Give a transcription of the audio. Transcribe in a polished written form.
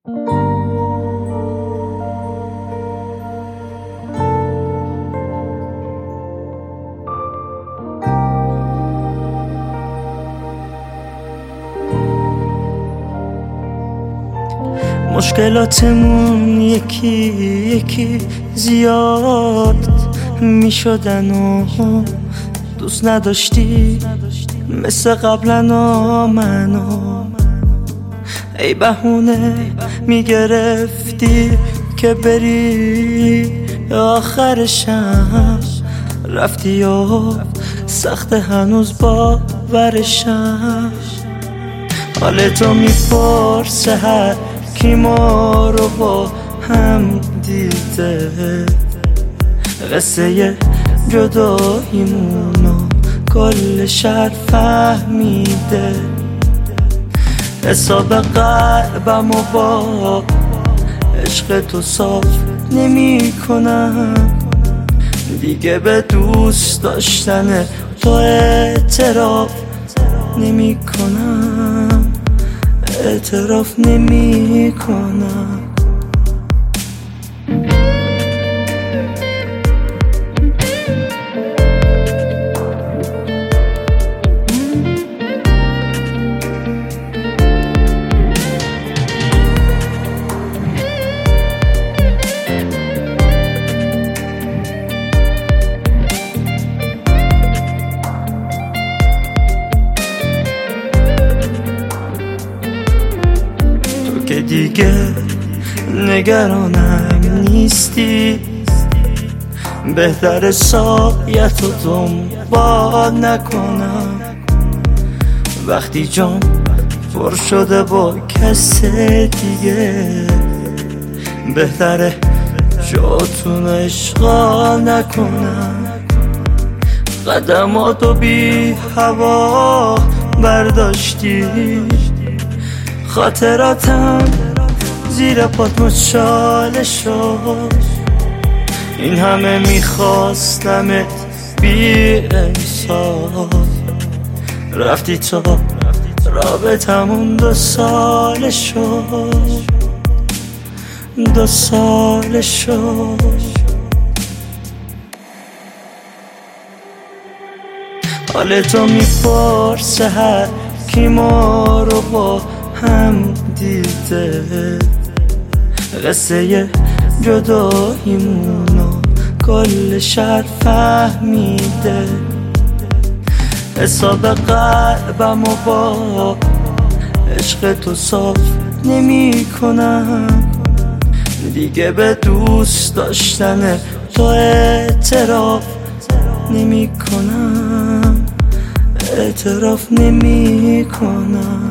مشکلاتمون یکی یکی زیاد میشدن و دوست نداشتی مثل قبلا منو ای بهونه میگرفتی که بری آخرشم رفتی و سخت هنوز باورشم حالتو میپرسه هر کی ما رو با هم دیده قصه جداییمونو کل شهر فهمیده حساب قلبم و با عشق تو صاف نمی کنم دیگه به دوست داشتن تو اعتراف نمی کنم اعتراف نمی کنم که دیگه نگرانم نیستی بهتر سایت رو دنبال نکنم وقتی جام پر شده با کس دیگه بهتره جاتون اشغال نکنم قدماتو بی هوا برداشتی خاطراتم زیر پات مچاله شد این همه میخواستمت بی احساس رفتی تا رابطمون 2 ساله شد 2 ساله شد حالتو میپرسه هر کی ما رو با هم دیده قصه جداییمونو کل شهر فهمیده حساب قلبم و با عشق تو صاف نمی کنم دیگه به دوست داشتن تو اعتراف نمی کنم اعتراف نمی کنم